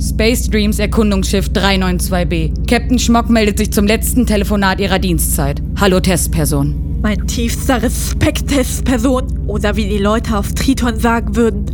Space Dreams Erkundungsschiff 392b. Captain Schmock meldet sich zum letzten Telefonat ihrer Dienstzeit. Hallo, Testperson. Mein tiefster Respekt, Testperson. Oder wie die Leute auf Triton sagen würden.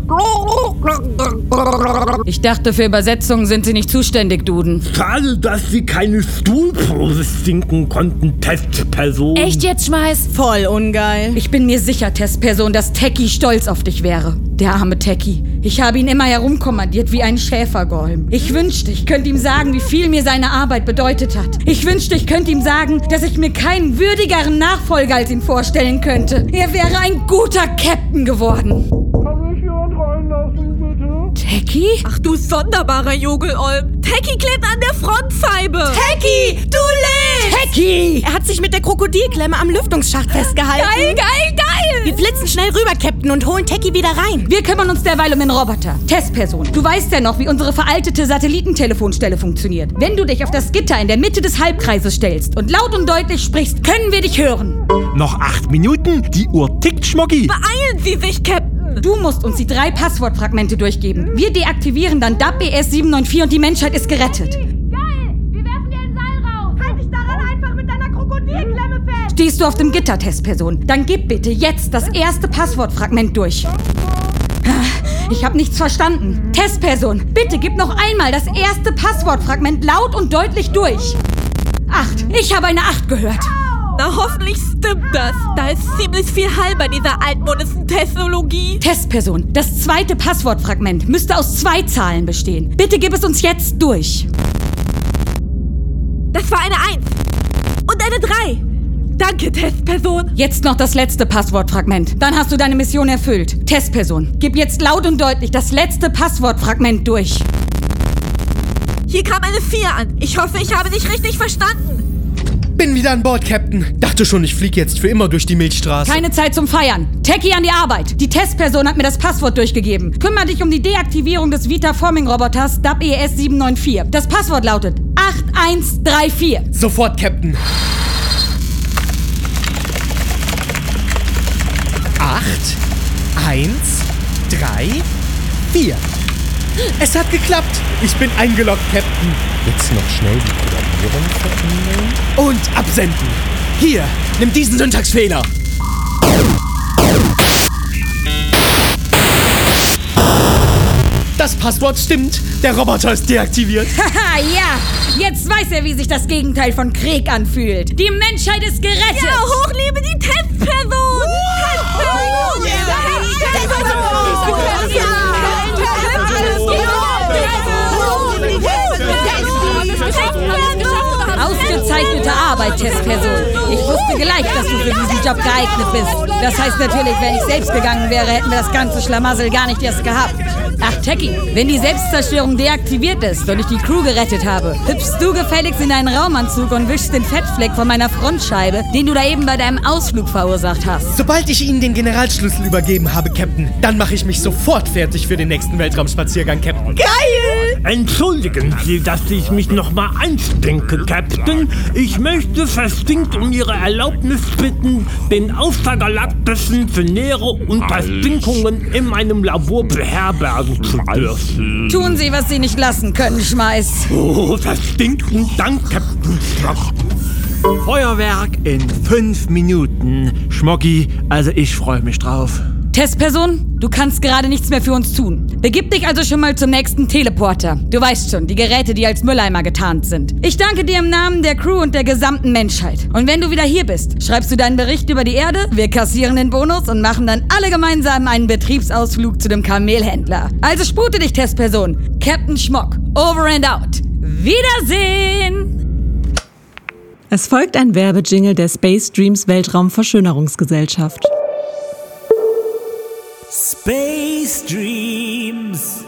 Ich dachte, für Übersetzungen sind Sie nicht zuständig, Duden. Schade, dass Sie keine Stuhlpose stinken konnten, Testperson. Echt jetzt, Schmeiß? Voll ungeil. Ich bin mir sicher, Testperson, dass Techie stolz auf dich wäre. Der arme Techie. Ich habe ihn immer herumkommandiert wie ein Schäfergolm. Ich wünschte, ich könnte ihm sagen, wie viel mir seine Arbeit bedeutet hat. Ich wünschte, ich könnte ihm sagen, dass ich mir keinen würdigeren Nachfolger als ihn vorstellen könnte. Er wäre ein guter Captain geworden. Kann ich jemand reinlassen, bitte? Techie? Ach du sonderbarer Jogelolm. Techie klebt an der Frontscheibe. Techie, du lebst! Techie! Er hat sich mit der Krokodilklemme am Lüftungsschacht festgehalten. Geil, geil, geil! Wir flitzen schnell rüber, Captain, und holen Techie wieder rein. Wir kümmern uns derweil um den Roboter. Testperson, du weißt ja noch, wie unsere veraltete Satellitentelefonstelle funktioniert. Wenn du dich auf das Gitter in der Mitte des Halbkreises stellst und laut und deutlich sprichst, können wir dich hören. Noch 8 Minuten, die Uhr tickt, Schmoggi. Beeilen Sie sich, Captain! Du musst uns die 3 Passwortfragmente durchgeben. Wir deaktivieren dann DAP BS794 und die Menschheit ist gerettet. Geil! Wir werfen dir ein Seil raus! Halt dich daran einfach mit deiner Krokodilklemme fest! Stehst du auf dem Gitter, Testperson? Dann gib bitte jetzt das erste Passwortfragment durch. Ich habe nichts verstanden. Testperson, bitte gib noch einmal das erste Passwortfragment laut und deutlich durch. 8. Ich habe eine 8 gehört. Na, hoffentlich stimmt das. Da ist ziemlich viel Hall bei dieser altmodischen Technologie. Testperson, das zweite Passwortfragment müsste aus 2 Zahlen bestehen. Bitte gib es uns jetzt durch. Das war eine 1 und eine 3. Danke, Testperson. Jetzt noch das letzte Passwortfragment. Dann hast du deine Mission erfüllt. Testperson, gib jetzt laut und deutlich das letzte Passwortfragment durch. Hier kam eine 4 an. Ich hoffe, ich habe dich richtig verstanden. Bin wieder an Bord, Captain. Dachte schon, ich fliege jetzt für immer durch die Milchstraße. Keine Zeit zum Feiern. Techie an die Arbeit. Die Testperson hat mir das Passwort durchgegeben. Kümmere dich um die Deaktivierung des Vita-Forming-Roboters DAP ES794. Das Passwort lautet 8134. Sofort, Captain. 8, 1, 3, 4. Es hat geklappt. Ich bin eingeloggt, Captain. Jetzt noch schnell die Programmierung verändern. Und absenden. Hier, nimm diesen Syntaxfehler. Das Passwort stimmt. Der Roboter ist deaktiviert. Haha, ja. Jetzt weiß er, wie sich das Gegenteil von Krieg anfühlt. Die Menschheit ist gerettet. Ja, hochliebe die Testperson. Ausgezeichnete Arbeit, Testperson. Ich wusste gleich, dass du für diesen Job geeignet bist. Das heißt natürlich, wenn ich selbst gegangen wäre, hätten wir das ganze Schlamassel gar nicht erst gehabt. Ach, Techie, wenn die Selbstzerstörung deaktiviert ist und ich die Crew gerettet habe, hüpfst du gefälligst in deinen Raumanzug und wischst den Fettfleck von meiner Frontscheibe, den du da eben bei deinem Ausflug verursacht hast. Sobald ich Ihnen den Generalschlüssel übergeben habe, Captain, dann mache ich mich sofort fertig für den nächsten Weltraumspaziergang, Captain. Geil! Entschuldigen Sie, dass ich mich nochmal einstinke, Captain. Ich möchte verstinkt um Ihre Erlaubnis bitten, den Außergalaktischen für nähere Unterstinkungen in meinem Labor beherbergen zu dürfen. Tun Sie, was Sie nicht lassen können, Schmeiß. Oh, verstinkten Dank, Captain Schmock. Feuerwerk in 5 Minuten. Schmoggi, also ich freue mich drauf. Testperson, du kannst gerade nichts mehr für uns tun. Begib dich also schon mal zum nächsten Teleporter. Du weißt schon, die Geräte, die als Mülleimer getarnt sind. Ich danke dir im Namen der Crew und der gesamten Menschheit. Und wenn du wieder hier bist, schreibst du deinen Bericht über die Erde, wir kassieren den Bonus und machen dann alle gemeinsam einen Betriebsausflug zu dem Kamelhändler. Also spute dich, Testperson. Captain Schmock, over and out. Wiedersehen! Es folgt ein Werbejingle der Space Dreams Weltraumverschönerungsgesellschaft. Space Dreams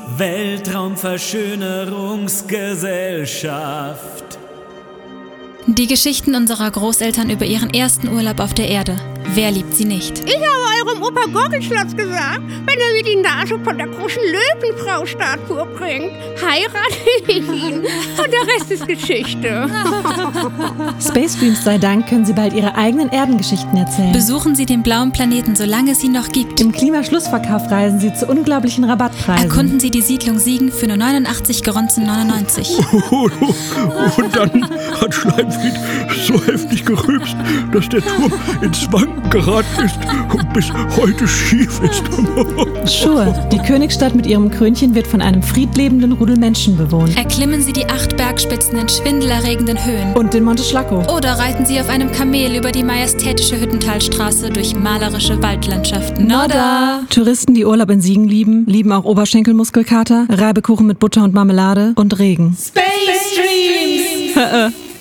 Weltraumverschönerungsgesellschaft. Die Geschichten unserer Großeltern über ihren ersten Urlaub auf der Erde. Wer liebt sie nicht? Ich habe eurem Opa Gurgelschlotz gesagt, wenn er mir die Nase von der großen Löwenfrau-Statue bringt, heirate ich ihn. Und der Rest ist Geschichte. Space Dreams sei Dank können Sie bald Ihre eigenen Erdengeschichten erzählen. Besuchen Sie den blauen Planeten, solange es ihn noch gibt. Im Klimaschlussverkauf reisen Sie zu unglaublichen Rabattpreisen. Erkunden Sie die Siedlung Siegen für nur 89 Geronzen 99. Und dann hat Schleimfried so heftig gerülpst, dass der Turm ins Wanken geraten ist und bis heute schief ist. Schur, die Königsstadt mit ihrem Krönchen wird von einem friedlebenden Rudel Menschen bewohnt. Erklimmen Sie die 8 Bergspitzen in schwindelerregenden Höhen. Und den Monte Schlacco. Oder reiten Sie auf einem Kamel über die majestätische Hüttentalstraße durch malerische Waldlandschaften. Nodda! Touristen, die Urlaub in Siegen lieben, lieben auch Oberschenkelmuskelkater, Reibekuchen mit Butter und Marmelade und Regen. Space Dreams!